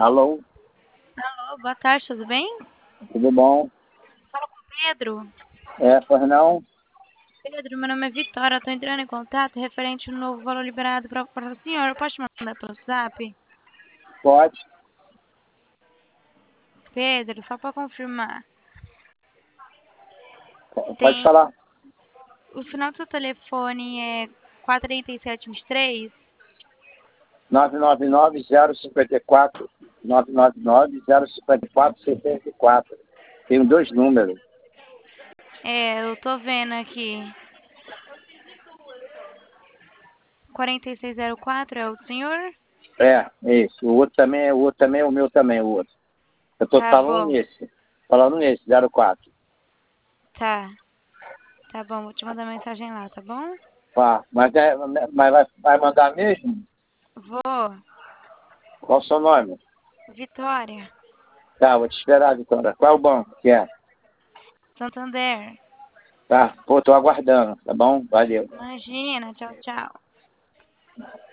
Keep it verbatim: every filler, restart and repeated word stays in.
Alô, Alô, boa tarde, tudo bem? tudo bom? Fala com o Pedro. É, pois não? Pedro, meu nome é Vitória, estou entrando em contato referente ao novo valor liberado para o senhor. Eu posso te mandar pelo WhatsApp? Pode. Pedro, só para confirmar. Pode Tem falar. o final do seu telefone é quatro três sete dois três? nove nove nove, zero cinco quatro, nove nove nove, zero cinco quatro, seis quatro. Tenho dois números. É, eu tô vendo aqui. quatro seis zero quatro é o senhor? É, é isso. O outro também é o outro também é o meu também, o outro. Eu tô Tá falando bom, nesse. Falando nesse, zero quatro. tá. Tá bom, vou te mandar mensagem lá, tá bom? Tá. Mas, é, mas vai, vai mandar mesmo? Vou. Qual o seu nome? Vitória. Tá, vou te esperar, Vitória. Qual é o banco que é? Santander. Tá, pô, tô aguardando, tá bom? Valeu. Imagina, tchau, tchau.